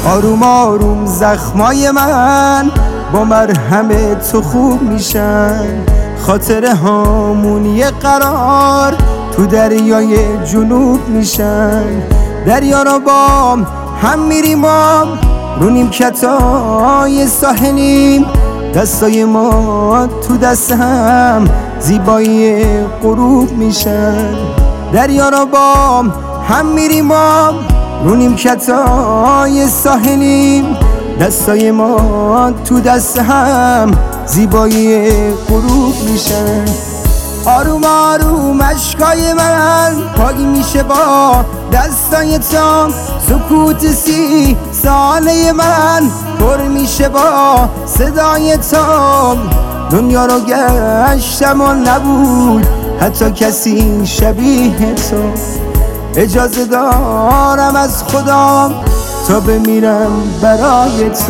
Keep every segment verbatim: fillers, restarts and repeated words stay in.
آروم آروم زخمای من با مرهم تو خوب میشن. خاطره هامون یه قرار تو دریای جنوب میشن. دریا را با هم میریم ما رو نیمکتای ساحلیم. دستای ما تو دست هم زیبایی غروب میشن. دریا را با هم میریم ما رو نیمکتای ساحلیم. دستای ما تو دست هم زیبایی غروب میشن. آروم آروم اشکای من پاک میشه با دستای تو. سکوت سی ساله من پر میشه با صدای تو. دنیا رو گشتم و نبود حتی کسی شبیه تو. اجازه دارم از خدا تا بمیرم برای تو.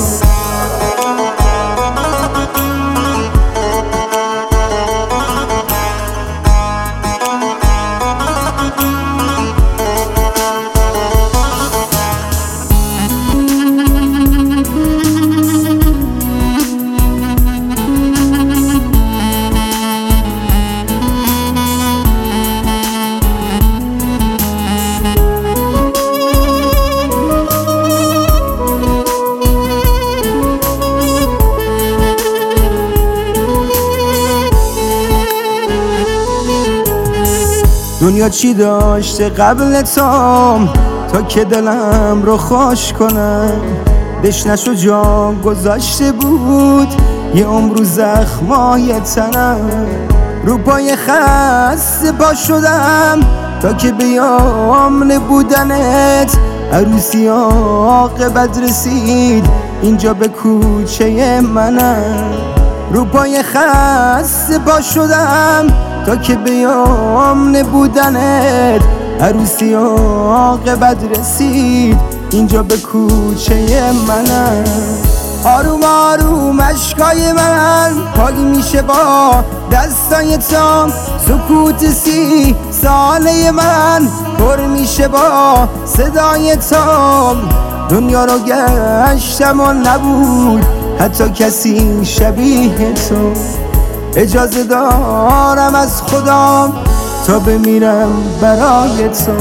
دنیا چی داشته قبل تو تا که دلم رو خوش کنم. دشنش و جا گذاشته بود یه عمر رو زخمای تنم. رو پای خسته پا شدم تا که بیام نبودنت. عروسی عاقبت رسید اینجا به کوچه منم. رو پای خسته پا شدم تا که بیام نبودنت. عروسی عاقبت رسید اینجا به کوچه منم. آروم آروم اشکای من پاک میشه با دستای تو. سکوت سی ساله من پر میشه با صدای تو. دنیا رو گشتم و نبود حتی کسی شبیه تو. اجازه دارم از خدا تا بمیرم برای تو.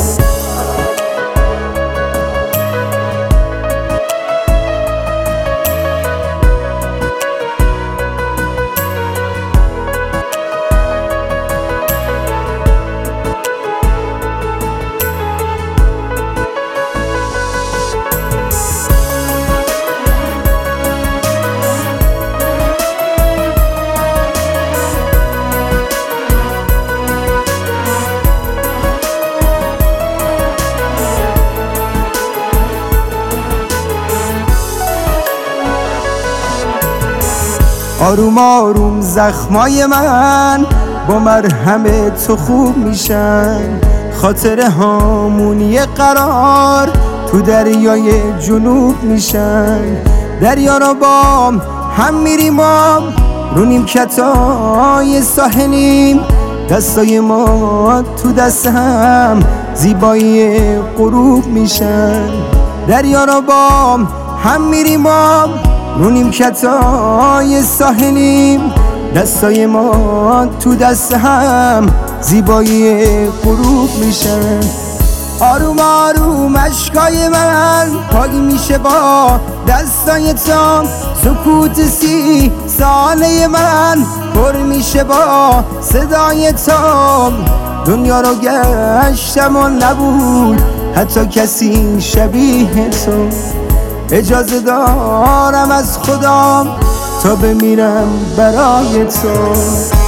آروم آروم زخمای من با مرهم تو خوب میشن. خاطره هامون یه قرار تو دریای جنوب میشن. دریا را با هم میریم ما رو نیمکتای ساحلیم. دستای ما تو دست هم زیبایی غروب میشن. دریا را با هم میریم ما رو نیمکتای ساحلیم. دستای ما تو دست هم زیبایی غروب میشن. آروم آروم اشکای من پاک میشه با دستای تو. سکوت سی ساله من پر میشه با صدای تو. دنیا رو گشتم و نبود حتی کسی شبیه تو. اجازه دارم از خدا تا بمیرم برای تو.